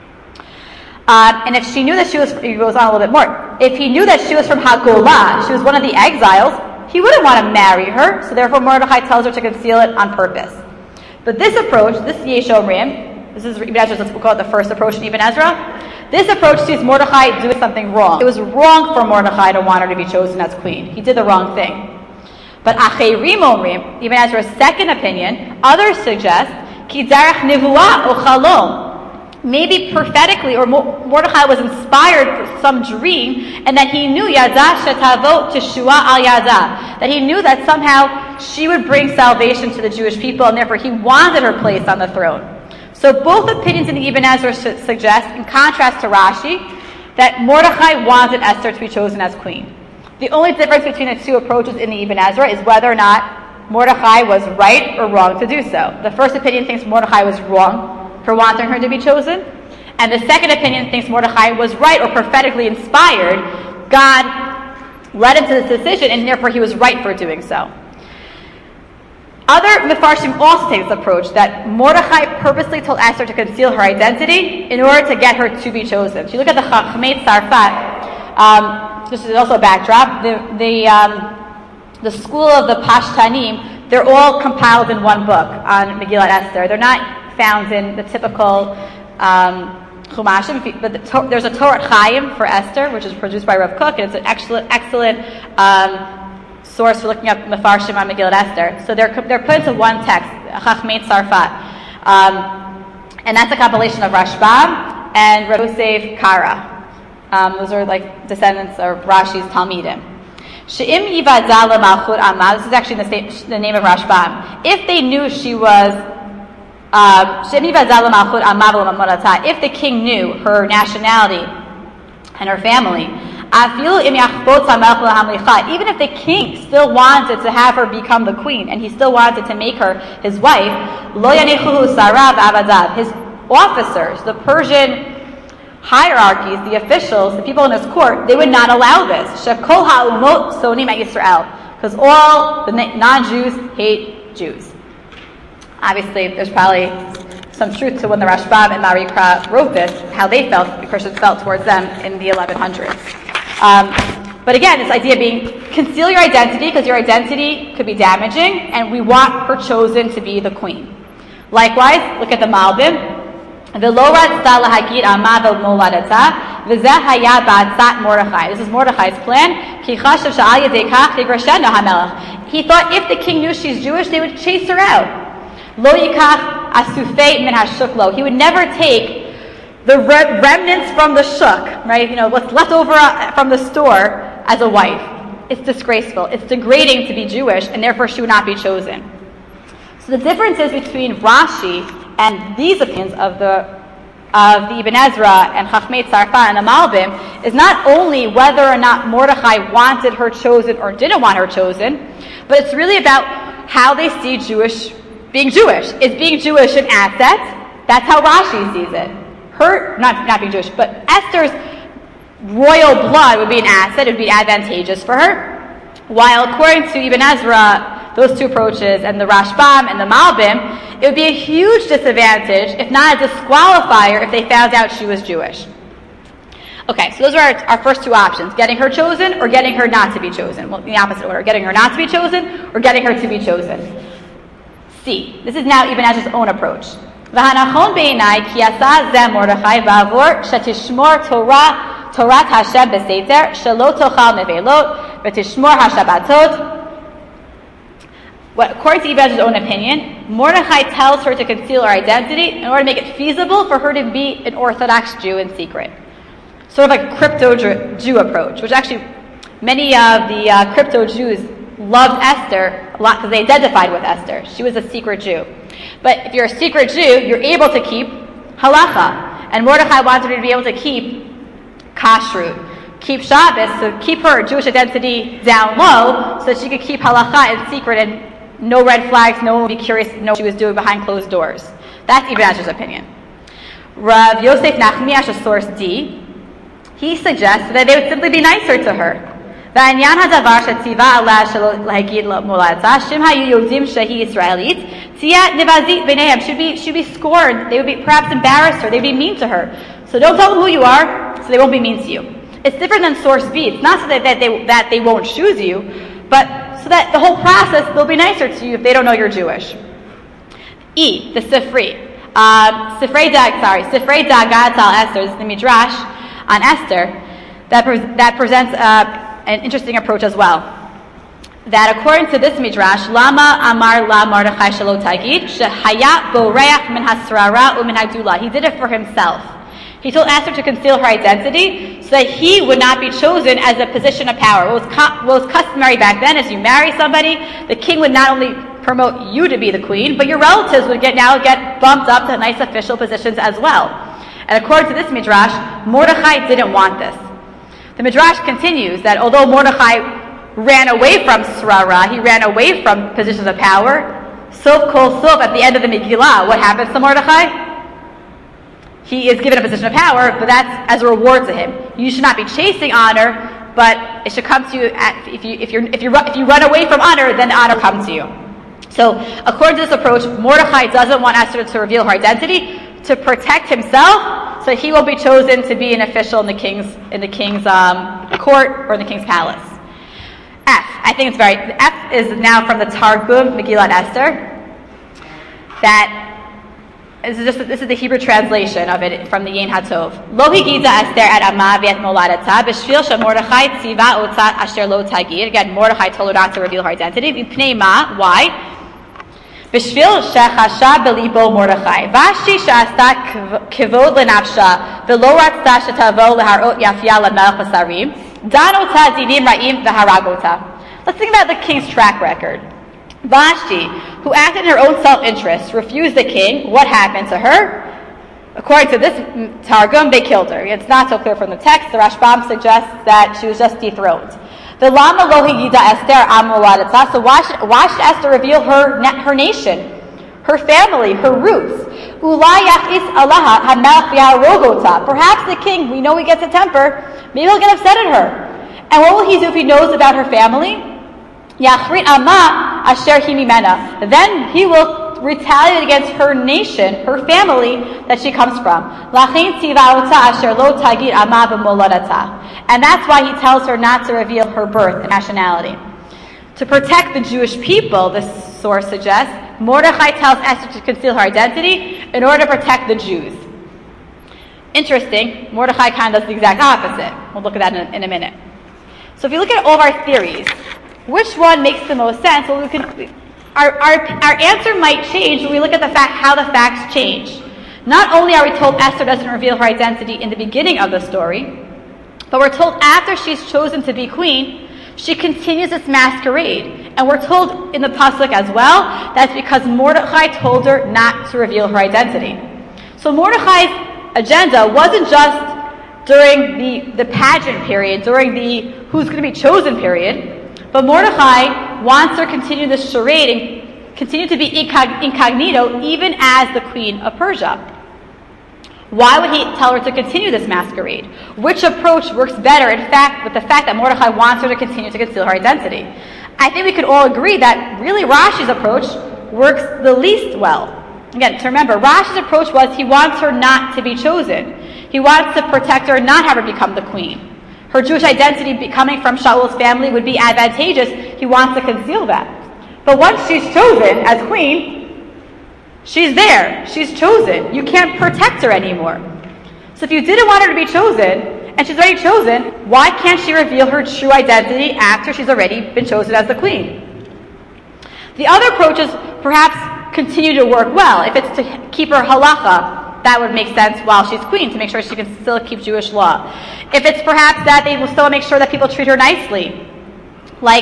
Speaker 1: And if she knew that she was, he goes on a little bit more, if he knew that she was from Hagolah, she was one of the exiles, he wouldn't want to marry her, so therefore Mordechai tells her to conceal it on purpose. But this approach, this Yesh Omrim, this is Ibn Ezra, let's call it the first approach in Ibn Ezra, this approach sees Mordechai doing something wrong. It was wrong for Mordechai to want her to be chosen as queen. He did the wrong thing. But Acherim Omrim, Ibn Ezra's second opinion, others suggest Ki Derech Nevuah o Chalom. Maybe prophetically, or Mordechai was inspired for some dream, and that he knew Yada Shetavot Teshua al Yada, that he knew that somehow she would bring salvation to the Jewish people, and therefore he wanted her placed on the throne. So both opinions in the Ibn Ezra suggest, in contrast to Rashi, that Mordechai wanted Esther to be chosen as queen. The only difference between the two approaches in the Ibn Ezra is whether or not Mordechai was right or wrong to do so. The first opinion thinks Mordechai was wrong for wanting her to be chosen, and the second opinion thinks Mordechai was right or prophetically inspired. God led him to this decision, and therefore he was right for doing so. Other Mefarshim also take this approach, that Mordechai purposely told Esther to conceal her identity in order to get her to be chosen. If you look at the Chachmei Tzarfat, this is also a backdrop, the school of the Pashtanim, they're all compiled in one book on Megillat Esther. They're not found in the typical Chumashim, but there's a Torah Chaim for Esther, which is produced by Rav Kook, and it's an excellent source for looking up Mefarshim on Megillat Esther. So they're put into one text, Chachmei Tzarfat, and that's a compilation of Rashbam and Rav Yosef Kara. Those are like descendants of Rashi's Talmidim. She'im yivadal malchut amma. This is actually the name of Rashbam. If they knew she was if the king knew her nationality and her family, even if the king still wanted to have her become the queen and he still wanted to make her his wife, his officers, the Persian hierarchies, the officials, the people in his court, they would not allow this. Because all the non-Jews hate Jews. Obviously, there's probably some truth to when the Rashbam and Marikra wrote this, how they felt, the Christians felt towards them in the 1100s. But again, this idea being, conceal your identity because your identity could be damaging, and we want her chosen to be the queen. Likewise, look at the Malbim. This is Mordechai's plan. He thought if the king knew she's Jewish, they would chase her out. He would never take the remnants from the shuk, right? What's left over from the store as a wife. It's disgraceful. It's degrading to be Jewish, and therefore she would not be chosen. So the differences between Rashi and these opinions of the Ibn Ezra and Chachmei Tzarfat and the Malbim is not only whether or not Mordechai wanted her chosen or didn't want her chosen, but it's really about how they see being Jewish. Is being Jewish an asset? That's how Rashi sees it. Her, not being Jewish, but Esther's royal blood would be an asset, it would be advantageous for her. While according to Ibn Ezra, those two approaches, and the Rashbam and the Malbim, it would be a huge disadvantage, if not a disqualifier, if they found out she was Jewish. Okay, so those are our first two options, getting her chosen or getting her not to be chosen. Well, in the opposite order, getting her not to be chosen or getting her to be chosen. C. This is now Ibn Ezra's own approach. V'hanachon be'inai ki asa zeh Mordechai v'avor shetishmor Torat Hashem b'seiter shelo tochal nevelot v'tishmor hashabatot. According to Ibn Ezra's own opinion, Mordechai tells her to conceal her identity in order to make it feasible for her to be an Orthodox Jew in secret. Sort of like a crypto-Jew approach, which actually many of the crypto-Jews loved Esther a lot because they identified with Esther. She was a secret Jew. But if you're a secret Jew, you're able to keep halacha. And Mordechai wanted her to be able to keep kashrut, keep Shabbos, so keep her Jewish identity down low so that she could keep halacha in secret and no red flags, no one would be curious to know what she was doing behind closed doors. That's Ibn Ezra's opinion. Rav Yosef Nachmiyash, a source D, he suggests that they would simply be nicer to her. Should be scorned. They would be perhaps embarrassed her. They would be mean to her. So don't tell them who you are, so they won't be mean to you. It's different than source B. It's not so that they won't choose you, but so that the whole process, they'll be nicer to you if they don't know you're Jewish. E, the Sifri. Sifrei Dagat al Esther, this is the Midrash on Esther, that presents an interesting approach as well. That according to this Midrash, Lama Amar La Mordechai Shelo Tagid, Shehaya Boreach Min Hasrara Umin Hagdula. He did it for himself. He told Esther to conceal her identity so that he would not be chosen as a position of power. What was customary back then is you marry somebody, the king would not only promote you to be the queen, but your relatives would get bumped up to nice official positions as well. And according to this Midrash, Mordechai didn't want this. The Midrash continues that although Mordechai ran away from Srara, he ran away from positions of power, Sof Kol Sof, at the end of the Megillah, what happens to Mordechai? He is given a position of power, but that's as a reward to him. You should not be chasing honor, but it should come to you if you run away from honor, then honor comes to you. So, according to this approach, Mordechai doesn't want Esther to reveal her identity to protect himself, so he will be chosen to be an official in the king's court or in the king's palace. F. I think it's F is now from the Targum Megillat Esther. This is the Hebrew translation of it from the Yen HaTov. Lo higida Esther at Ama v'et moladata b'shvil sheMordechai tziva otzat asher lo tagid. Again, Mordechai told her not to reveal her identity. V'pnei ma? Why? B'shvil shechasha belibo Mordechai. Vashti she'asta kivod lenafsha v'lo ratzta shetavo leharot yafia lemelech basarim. Dan ota dinim ra'im v'haragota. Let's think about the king's track record. Vashti, who acted in her own self-interest, refused the king. What happened to her? According to this Targum, they killed her. It's not so clear from the text. The Rashbam suggests that she was just dethroned. The Lama Lo Higida Esther Amuladata. So why should Esther reveal her nation, her family, her roots? Perhaps the king, we know he gets a temper, maybe he'll get upset at her. And what will he do if he knows about her family? Then he will retaliate against her nation, her family that she comes from. And that's why he tells her not to reveal her birth and nationality. To protect the Jewish people, this source suggests, Mordechai tells Esther to conceal her identity in order to protect the Jews. Interesting, Mordechai kind of does the exact opposite. We'll look at that in a minute. So if you look at all of our theories, which one makes the most sense? Well, our answer might change when we look at how the facts change. Not only are we told Esther doesn't reveal her identity in the beginning of the story, but we're told after she's chosen to be queen, she continues this masquerade. And we're told in the pasuk as well, that's because Mordechai told her not to reveal her identity. So Mordechai's agenda wasn't just during the pageant period, during the who's going to be chosen period, but Mordechai wants her to continue this charade and continue to be incognito even as the queen of Persia. Why would he tell her to continue this masquerade? Which approach works better, in fact, with the fact that Mordechai wants her to continue to conceal her identity? I think we could all agree that really Rashi's approach works the least well. Again, to remember, Rashi's approach was he wants her not to be chosen. He wants to protect her and not have her become the queen. Her Jewish identity coming from Shaul's family would be advantageous. He wants to conceal that. But once she's chosen as queen, she's there. She's chosen. You can't protect her anymore. So if you didn't want her to be chosen, and she's already chosen, why can't she reveal her true identity after she's already been chosen as the queen? The other approaches perhaps continue to work well. If it's to keep her halacha, that would make sense while she's queen, to make sure she can still keep Jewish law. If it's perhaps that they will still make sure that people treat her nicely, like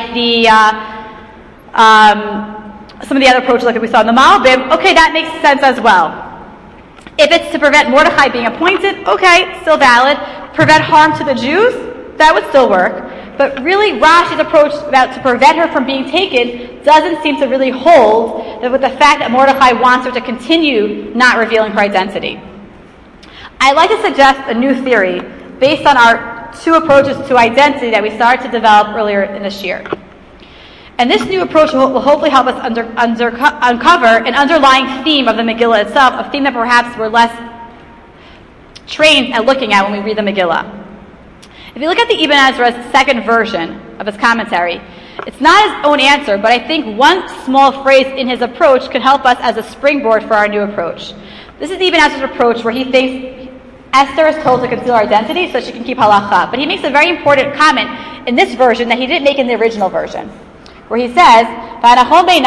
Speaker 1: some of the other approaches like we saw in the Malbim, okay, that makes sense as well. If it's to prevent Mordechai being appointed, okay, still valid. Prevent harm to the Jews, that would still work. But really, Rashi's approach to prevent her from being taken doesn't seem to really hold with the fact that Mordechai wants her to continue not revealing her identity. I'd like to suggest a new theory based on our two approaches to identity that we started to develop earlier in this year. And this new approach will hopefully help us uncover an underlying theme of the Megillah itself, a theme that perhaps we're less trained at looking at when we read the Megillah. If you look at the Ibn Ezra's second version of his commentary, it's not his own answer, but I think one small phrase in his approach could help us as a springboard for our new approach. This is Ibn Ezra's approach where he thinks Esther is told to conceal her identity so she can keep halacha. But he makes a very important comment in this version that he didn't make in the original version, where he says, My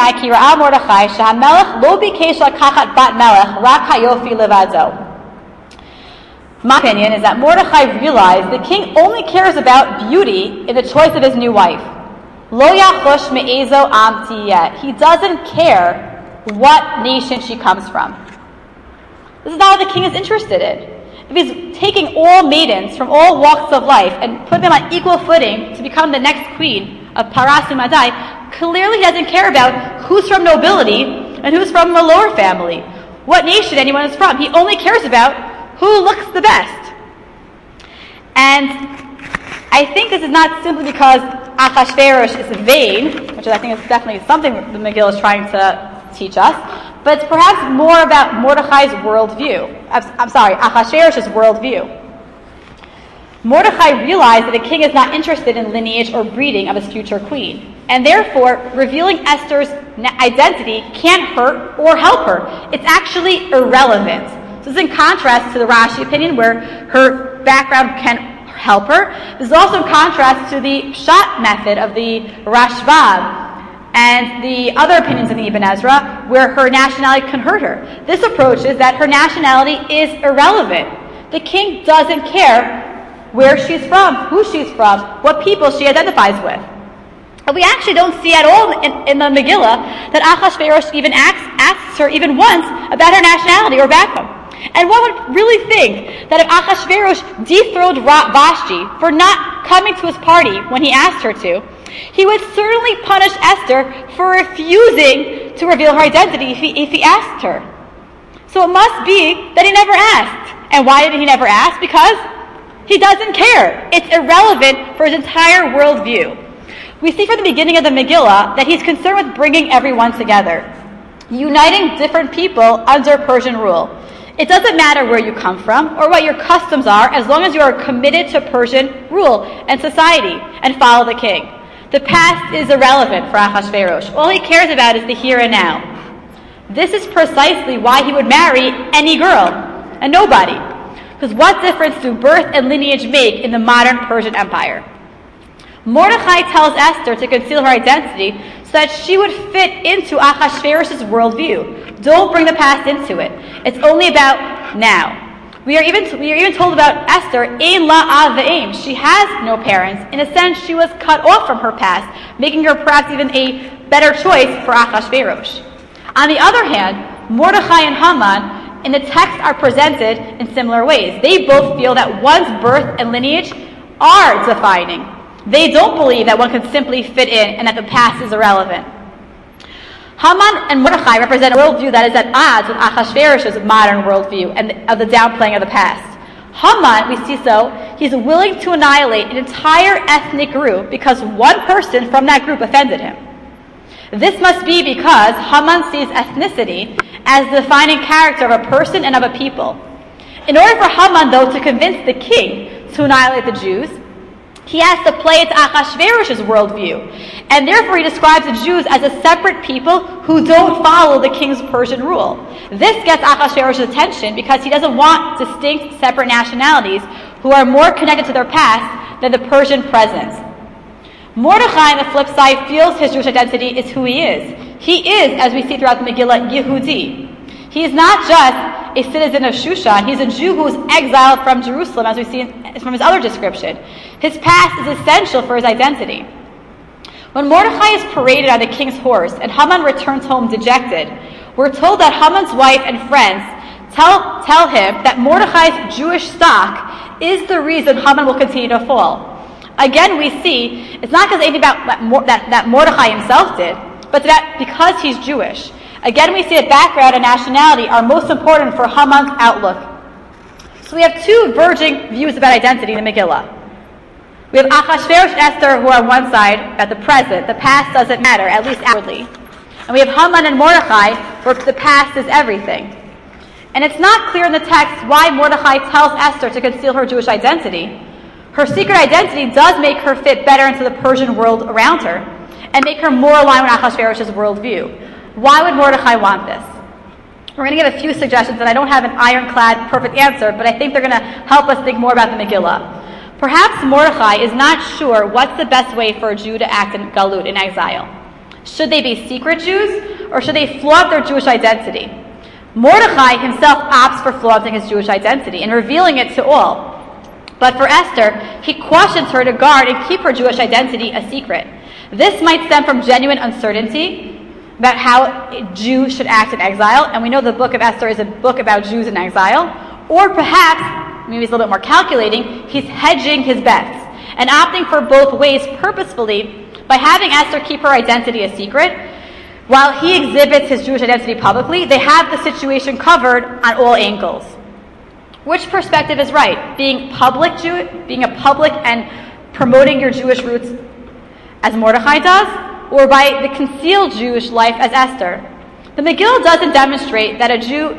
Speaker 1: opinion is that Mordechai realized the king only cares about beauty in the choice of his new wife. Lo yachosh me'ezo am tiyeh. He doesn't care what nation she comes from. This is not what the king is interested in. If he's taking all maidens from all walks of life and put them on equal footing to become the next queen of Paras Umadai, clearly he doesn't care about who's from nobility and who's from a lower family, what nation anyone is from. He only cares about who looks the best. And I think this is not simply because Achashverosh is vain, which I think is definitely something the Megillah is trying to teach us, but it's perhaps more about Mordechai's worldview. Achashverosh's worldview. Mordechai realized that the king is not interested in lineage or breeding of his future queen, and therefore revealing Esther's identity can't hurt or help her. It's actually irrelevant. So this is in contrast to the Rashi opinion where her background can help her. This is also in contrast to the Pshat method of the Rashbam and the other opinions in the Ibn Ezra where her nationality can hurt her. This approach is that her nationality is irrelevant. The king doesn't care where she's from, who she's from, what people she identifies with. But we actually don't see at all in the Megillah that Achashverosh even asks her even once about her nationality or background. And one would really think that if Achashverosh dethroned Vashti for not coming to his party when he asked her to, he would certainly punish Esther for refusing to reveal her identity if he asked her. So it must be that he never asked. And why did he never ask? Because he doesn't care. It's irrelevant for his entire worldview. We see from the beginning of the Megillah that he's concerned with bringing everyone together, uniting different people under Persian rule. It doesn't matter where you come from or what your customs are, as long as you are committed to Persian rule and society and follow the king. The past is irrelevant for Achashverosh. All he cares about is the here and now. This is precisely why he would marry any girl and nobody. Because what difference do birth and lineage make in the modern Persian Empire? Mordechai tells Esther to conceal her identity so that she would fit into Achashverosh's worldview. Don't bring the past into it. It's only about now. We are even told about Esther, Ein la'av ve'em. She has no parents. In a sense, she was cut off from her past, making her perhaps even a better choice for Achashverosh. On the other hand, Mordechai and Haman in the text are presented in similar ways. They both feel that one's birth and lineage are defining. They don't believe that one can simply fit in and that the past is irrelevant. Haman and Mordechai represent a worldview that is at odds with Achashverosh's modern worldview and of the downplaying of the past. Haman, we see he's willing to annihilate an entire ethnic group because one person from that group offended him. This must be because Haman sees ethnicity as the defining character of a person and of a people. In order for Haman, though, to convince the king to annihilate the Jews, he has to play into Achashverosh's worldview. And therefore he describes the Jews as a separate people who don't follow the king's Persian rule. This gets Achashverosh's attention because he doesn't want distinct, separate nationalities who are more connected to their past than the Persian present. Mordechai, on the flip side, feels his Jewish identity is who he is. He is, as we see throughout the Megillah, Yehudi. He is not just a citizen of Shushan. He's a Jew who was exiled from Jerusalem, as we see from his other description. His past is essential for his identity. When Mordechai is paraded on the king's horse and Haman returns home dejected, we're told that Haman's wife and friends tell him that Mordechai's Jewish stock is the reason Haman will continue to fall. Again, we see it's not because anything about that Mordechai himself did, but that because he's Jewish. Again, we see that background and nationality are most important for Haman's outlook. So we have two diverging views about identity in the Megillah. We have Achashverosh and Esther who are on one side about the present. The past doesn't matter, at least outwardly. And we have Haman and Mordechai where the past is everything. And it's not clear in the text why Mordechai tells Esther to conceal her Jewish identity. Her secret identity does make her fit better into the Persian world around her and make her more aligned with Achashverosh's worldview. Why would Mordechai want this? We're going to give a few suggestions, and I don't have an ironclad perfect answer, but I think they're going to help us think more about the Megillah. Perhaps Mordechai is not sure what's the best way for a Jew to act in Galut, in exile. Should they be secret Jews, or should they flaunt their Jewish identity? Mordechai himself opts for flaunting his Jewish identity and revealing it to all. But for Esther, he cautions her to guard and keep her Jewish identity a secret. This might stem from genuine uncertainty about how a Jew should act in exile, and we know the book of Esther is a book about Jews in exile, or perhaps, maybe he's a little bit more calculating, he's hedging his bets and opting for both ways purposefully by having Esther keep her identity a secret. While he exhibits his Jewish identity publicly, they have the situation covered on all angles. Which perspective is right? Being a public and promoting your Jewish roots as Mordechai does, or by the concealed Jewish life as Esther? The Megillah doesn't demonstrate that a Jew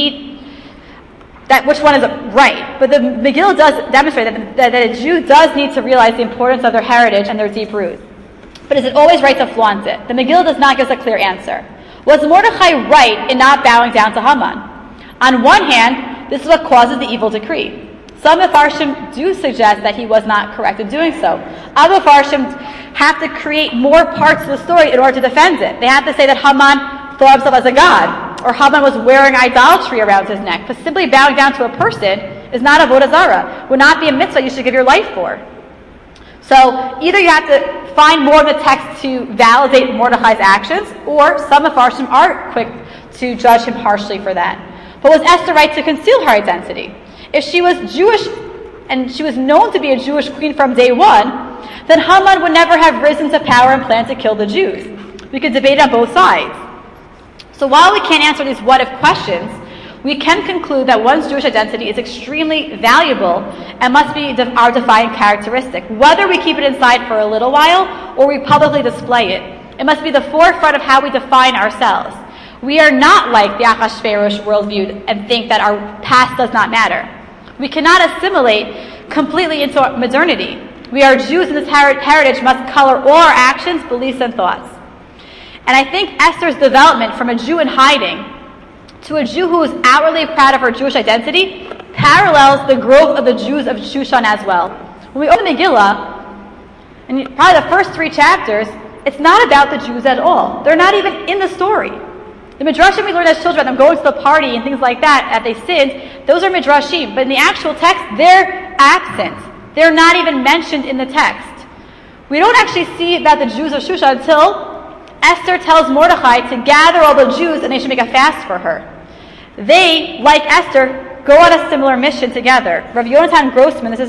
Speaker 1: which one is right, but the Megillah does demonstrate that a Jew does need to realize the importance of their heritage and their deep roots. But is it always right to flaunt it? The Megillah does not give us a clear answer. Was Mordechai right in not bowing down to Haman? On one hand, this is what causes the evil decree. Some Mefarshim do suggest that he was not correct in doing so. Other Mefarshim have to create more parts of the story in order to defend it. They have to say that Haman thought himself as a god, or Haman was wearing idolatry around his neck. But simply bowing down to a person is not avodah zarah, would not be a mitzvah you should give your life for. So either you have to find more of the text to validate Mordechai's actions, or some Mefarshim are quick to judge him harshly for that. But was Esther right to conceal her identity? If she was Jewish and she was known to be a Jewish queen from day one, then Haman would never have risen to power and planned to kill the Jews. We could debate on both sides. So while we can't answer these what-if questions, we can conclude that one's Jewish identity is extremely valuable and must be our defining characteristic. Whether we keep it inside for a little while or we publicly display it, it must be the forefront of how we define ourselves. We are not like the Achashverosh worldview and think that our past does not matter. We cannot assimilate completely into modernity. We are Jews, and this heritage must color all our actions, beliefs, and thoughts. And I think Esther's development from a Jew in hiding to a Jew who is outwardly proud of her Jewish identity parallels the growth of the Jews of Shushan as well. When we open Megillah, and probably the first 3 chapters, it's not about the Jews at all. They're not even in the story. The Midrashim we learned as children, them going to the party and things like that they sinned, those are Midrashim. But in the actual text, they're absent. They're not even mentioned in the text. We don't actually see that the Jews of Shushan until Esther tells Mordechai to gather all the Jews and they should make a fast for her. They, like Esther, go on a similar mission together. Rav Yonatan Grossman, this is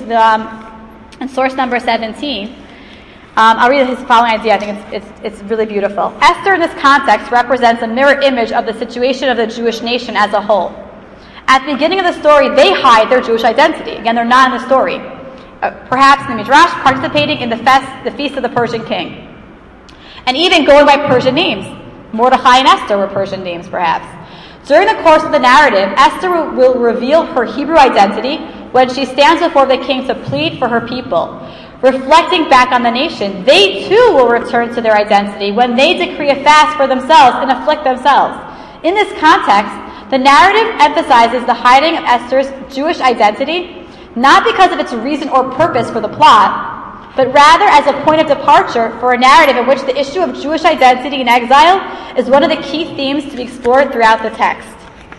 Speaker 1: in source number 17, I'll read his following idea. I think it's really beautiful. Esther in this context represents a mirror image of the situation of the Jewish nation as a whole. At the beginning of the story, they hide their Jewish identity. Again, they're not in the story. Perhaps in the Midrash, participating in the feast of the Persian king. And even going by Persian names. Mordechai and Esther were Persian names, perhaps. During the course of the narrative, Esther will reveal her Hebrew identity when she stands before the king to plead for her people. Reflecting back on the nation, they too will return to their identity when they decree a fast for themselves and afflict themselves. In this context, the narrative emphasizes the hiding of Esther's Jewish identity, not because of its reason or purpose for the plot, but rather as a point of departure for a narrative in which the issue of Jewish identity in exile is one of the key themes to be explored throughout the text.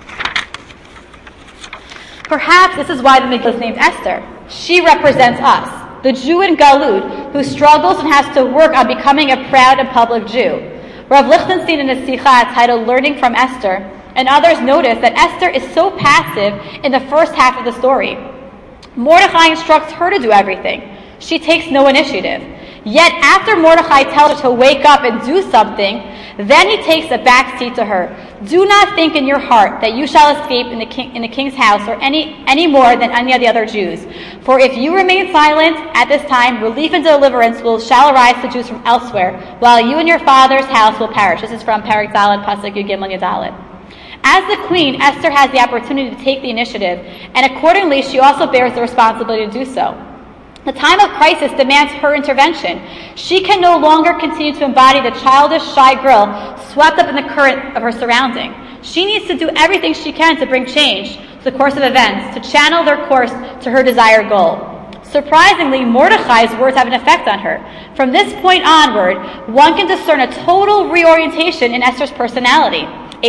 Speaker 1: Perhaps this is why the Megillah is named Esther. She represents us, the Jew in Galut, who struggles and has to work on becoming a proud and public Jew. Rav Lichtenstein in a Sikha titled Learning from Esther, and others notice that Esther is so passive in the first half of the story. Mordechai instructs her to do everything. She takes no initiative. Yet after Mordechai tells her to wake up and do something, then he takes a back seat to her. Do not think in your heart that you shall escape in the king's house or any more than any of the other Jews. For if you remain silent at this time, relief and deliverance shall arise to Jews from elsewhere, while you and your father's house will perish. This is from Perek Dalet, Pasuk Yud Gimel Yadalet. As the queen, Esther has the opportunity to take the initiative, and accordingly she also bears the responsibility to do so. The time of crisis demands her intervention. She can no longer continue to embody the childish, shy girl swept up in the current of her surrounding. She needs to do everything she can to bring change to the course of events, to channel their course to her desired goal. Surprisingly, Mordechai's words have an effect on her. From this point onward, one can discern a total reorientation in Esther's personality.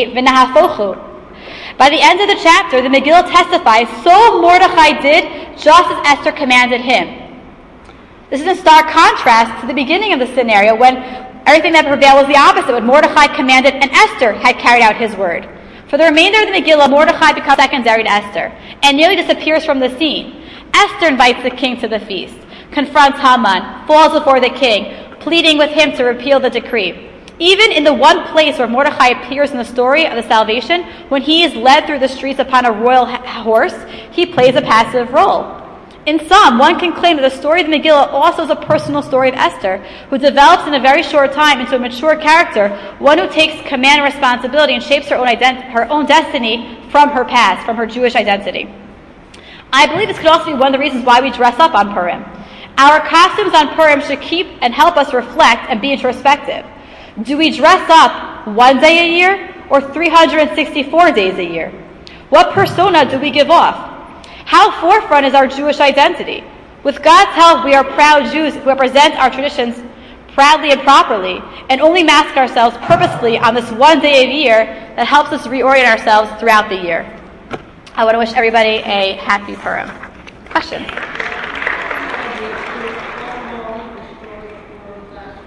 Speaker 1: By the end of the chapter, the Megillah testifies, so Mordechai did just as Esther commanded him. This is in stark contrast to the beginning of the scenario when everything that prevailed was the opposite, when Mordechai commanded and Esther had carried out his word. For the remainder of the Megillah, Mordechai becomes secondary to Esther and nearly disappears from the scene. Esther invites the king to the feast, confronts Haman, falls before the king, pleading with him to repeal the decree. Even in the one place where Mordechai appears in the story of the salvation, when he is led through the streets upon a royal horse, he plays a passive role. In sum, one can claim that the story of the Megillah also is a personal story of Esther, who develops in a very short time into a mature character, one who takes command and responsibility and shapes her own destiny from her past, from her Jewish identity. I believe this could also be one of the reasons why we dress up on Purim. Our costumes on Purim should keep and help us reflect and be introspective. Do we dress up one day a year or 364 days a year? What persona do we give off? How forefront is our Jewish identity? With God's help, we are proud Jews who represent our traditions proudly and properly, and only mask ourselves purposefully on this one day of year that helps us reorient ourselves throughout the year. I want to wish everybody a happy Purim. Questions?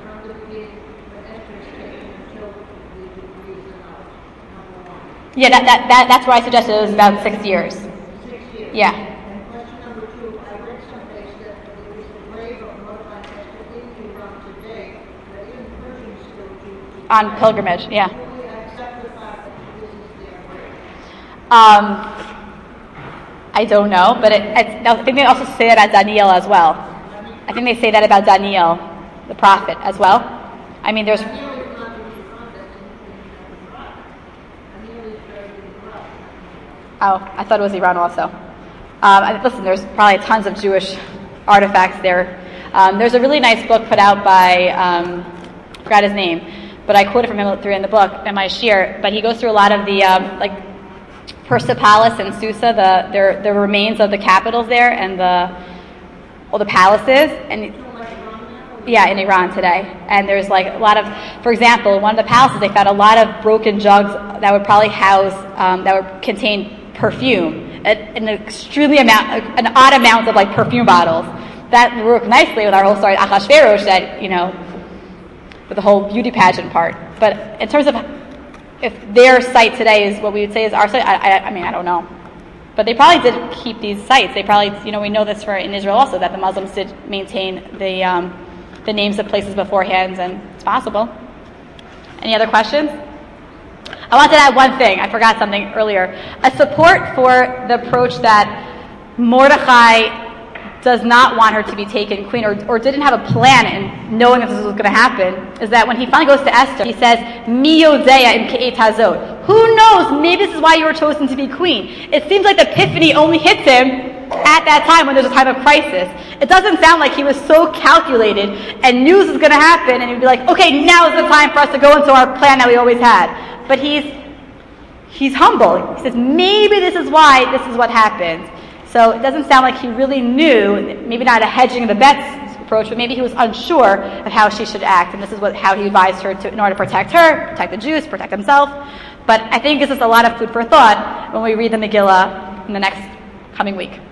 Speaker 1: Yeah, that's where I suggested it was about 6 years.
Speaker 2: 6 years.
Speaker 1: Yeah.
Speaker 2: And question number 2, I read someplace that it was the grave of Mordechai Esther in Iran today, that even Persians still do.
Speaker 1: On pilgrimage, yeah.
Speaker 2: Fully accept the fact that this is their grave.
Speaker 1: I don't know, but I think they also say that about Daniel as well. I think they say that about Daniel, the prophet, as well. I mean, there's...
Speaker 2: Daniel is not really prophet in Iraq. Daniel is buried in Iraq.
Speaker 1: Oh, I thought it was Iran also. Listen, there's probably tons of Jewish artifacts there. There's a really nice book put out by, I forgot his name, but I quoted from him through in the book, in my shir, but he goes through a lot of the, Persepolis and Susa, the remains of the capitals there, and all the palaces, and yeah, in Iran today. And there's like a lot of, for example, one of the palaces they found a lot of broken jugs that would probably house, that would contain perfume, an odd amount of like perfume bottles. That worked nicely with our whole story, Achashverosh, that with the whole beauty pageant part. But in terms of if their site today is what we would say is our site, I mean, I don't know. But they probably did keep these sites. They probably, we know this in Israel also, that the Muslims did maintain the names of places beforehand, and it's possible. Any other questions? I wanted to add one thing. I forgot something earlier. A support for the approach that Mordechai does not want her to be taken queen, or didn't have a plan in knowing that this was going to happen, is that when he finally goes to Esther, he says, Mi yodea im ke'et hazot. Who knows? Maybe this is why you were chosen to be queen. It seems like the epiphany only hits him at that time when there's a time of crisis. It doesn't sound like he was so calculated and knew this was going to happen, and he'd be like, okay, now is the time for us to go into our plan that we always had. But he's humble. He says, maybe this is why this is what happened. So it doesn't sound like he really knew, maybe not a hedging the bets approach, but maybe he was unsure of how she should act, and this is how he advised her in order to protect her, protect the Jews, protect himself. But I think this is a lot of food for thought when we read the Megillah in the next coming week.